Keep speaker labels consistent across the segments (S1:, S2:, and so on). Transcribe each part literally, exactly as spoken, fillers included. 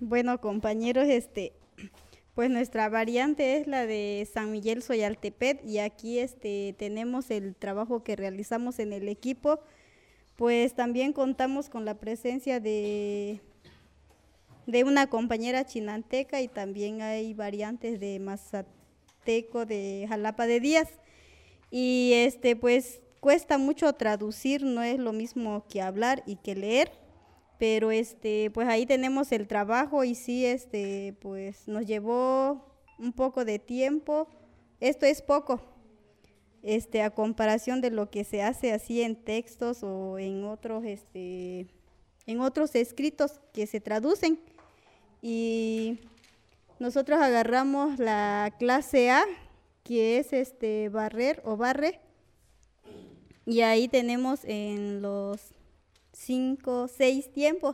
S1: Bueno, compañeros, este, pues nuestra variante es la de San Miguel Soyaltepec y aquí este, tenemos el trabajo que realizamos en el equipo. Pues también contamos con la presencia de, de una compañera chinanteca y también hay variantes de mazateco de Jalapa de Díaz. Y este, pues cuesta mucho traducir, no es lo mismo que hablar y que leer. Pero este, pues ahí tenemos el trabajo y sí, este, pues nos llevó un poco de tiempo. Esto es poco, este, a comparación de lo que se hace así en textos o en otros, este, en otros escritos que se traducen. Y nosotros agarramos la clase A, que es este barrer o barre, y ahí tenemos en los cinco, seis tiempos.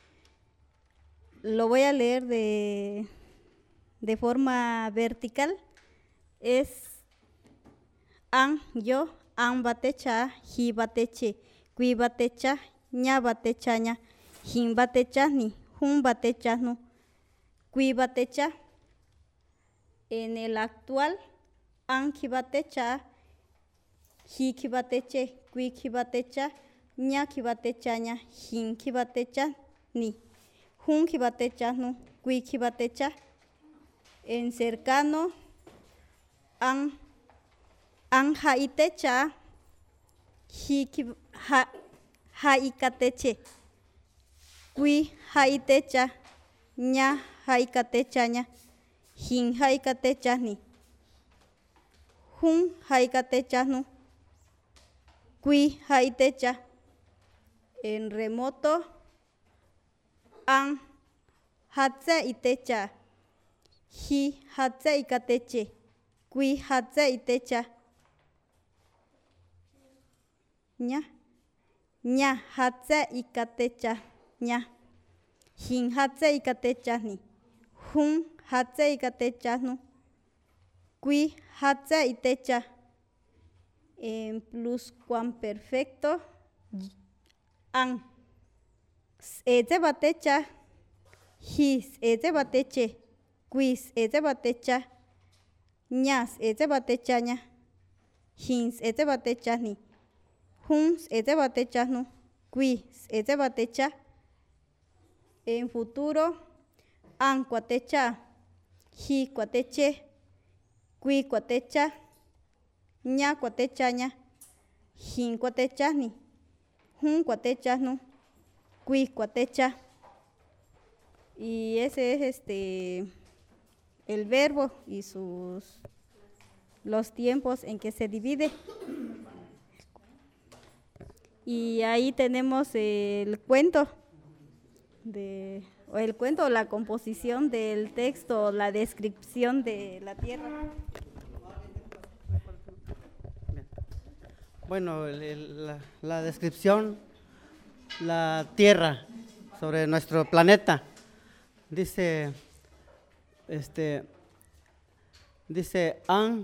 S1: Lo voy a leer de, de forma vertical. Es an, yo, an batecha, hi bateche, kui batecha, ña batechaña, hin batecha ni, hun batecha no, kui batecha. En el actual, an ki batecha, hi ki bateche, kui ki batecha, ña ki batechaña, hin ki batecha ni, hun ki batecha no, kui ki batecha. En cercano, an, an haitecha, hi ki ha, haikateche, kui haitecha, ña haikatechaña, hin haikatecha ni, hun haikatecha no, kui haitecha. En remoto, an hatse itecha, hi hatse ikateche, kui hatse itecha, ña, ña hatse ikatecha, ña, hin hatse ikatecha ni, hun hatse ikatecha no, kui hatse itecha. En pluscuamperfecto, an ete batecha, his ete bateche, quis ete batecha, ñas ete batechaña, hins ete batecha ni, huns ete batecha no, quis ete batecha. En futuro, an cuatecha, hi cuateche, qui cuatecha, ña cuatechaña, hin cuatecha ni, hun cuatecha no, kui cuatecha. Y ese es este el verbo y sus los tiempos en que se divide. Y ahí tenemos el cuento de o el cuento o la composición del texto, la descripción de la tierra.
S2: Bueno, el, el, la, la descripción, la tierra sobre nuestro planeta, dice, este, dice, an,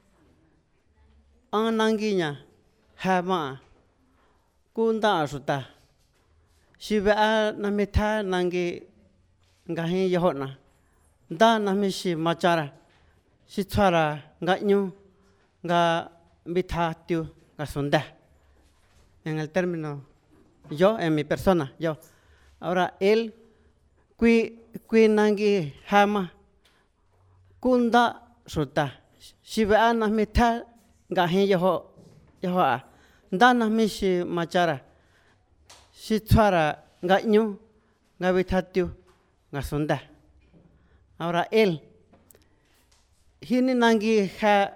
S2: an nangiña, hama, kunda asuta, shiba namita nangi ngahin yahona, da namishi machara, shitwara nganyu, nga mitatiu. En el término yo, en mi persona, yo. Ahora, él, kui, kui nangi hama, kunda suta, shiba na mita, gahin yaho, yaho a, dana mishi machara, shitwara, ganyu, gabitatiu, gasunda. Ahora, él, hini nangi ha,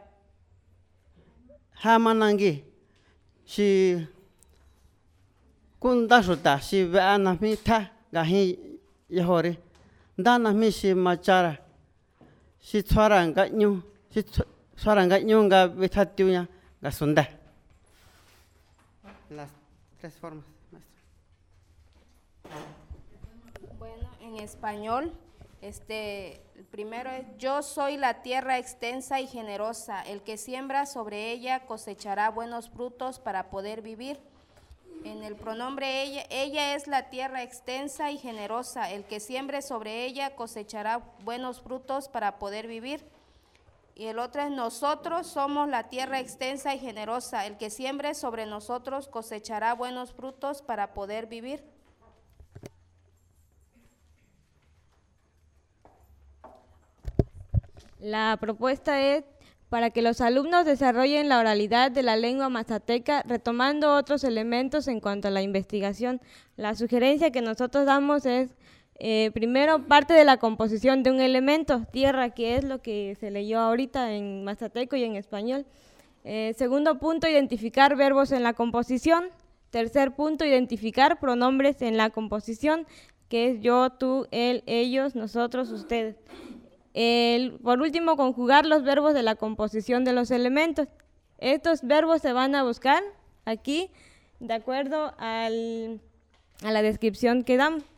S2: hama nangi, si kunda suta si veana mita gahi yahori dana mi si machara si tsara ganyu si tsara ganyu ga vitatiunya ga sunda. Las tres formas, maestro.
S3: Bueno, en español, este, el primero es: yo soy la tierra extensa y generosa, el que siembra sobre ella cosechará buenos frutos para poder vivir. En el pronombre ella, ella es la tierra extensa y generosa. El que siembre sobre ella cosechará buenos frutos para poder vivir. Y el otro es nosotros somos la tierra extensa y generosa. El que siembre sobre nosotros cosechará buenos frutos para poder vivir.
S4: La propuesta es para que los alumnos desarrollen la oralidad de la lengua mazateca, retomando otros elementos en cuanto a la investigación. La sugerencia que nosotros damos es, eh, primero, parte de la composición de un elemento, tierra, que es lo que se leyó ahorita en mazateco y en español. Eh, segundo punto, identificar verbos en la composición. Tercer punto, identificar pronombres en la composición, que es yo, tú, él, ellos, nosotros, ustedes. El, por último, conjugar los verbos de la composición de los elementos. Estos verbos se van a buscar aquí de acuerdo al, a la descripción que damos.